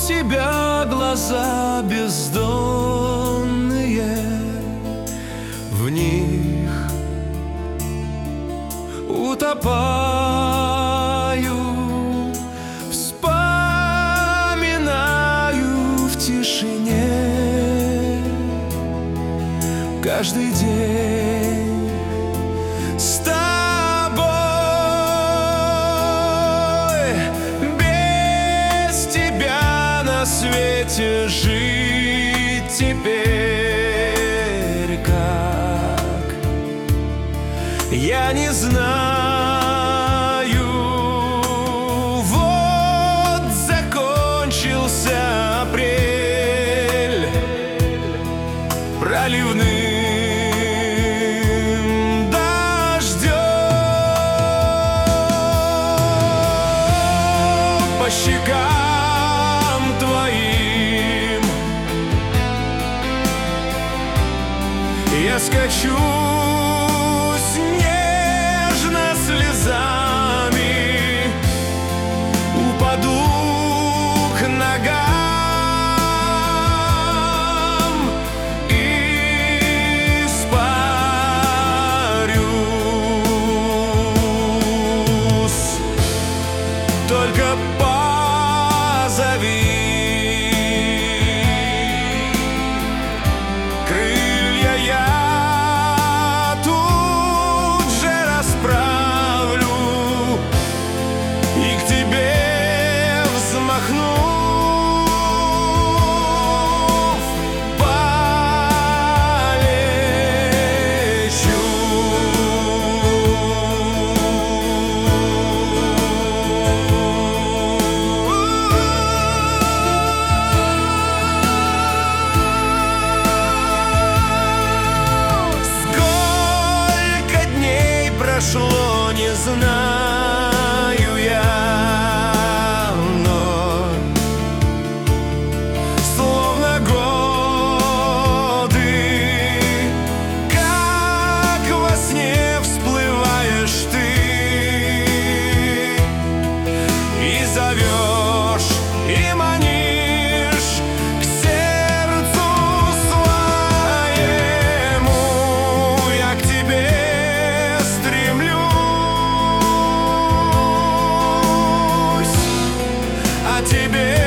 тебя глаза бездонные, в них утопаю, вспоминаю в тишине каждый день с тобой. Без тебя на свете жить теперь как? Я не знаю. Вот закончился апрель проливным дождем. По щекам твоим я скачусь нежно слезами, упаду к ногам и испарюсь. Только позови, крылья я тут же расправлю и к тебе взмахнув полечу. Сколько дней прошло, не знаю я, но словно годы, как во сне всплываешь ты и зовешь, и манишь к сердцу своему. Я к тебе стремлюсь, а тебе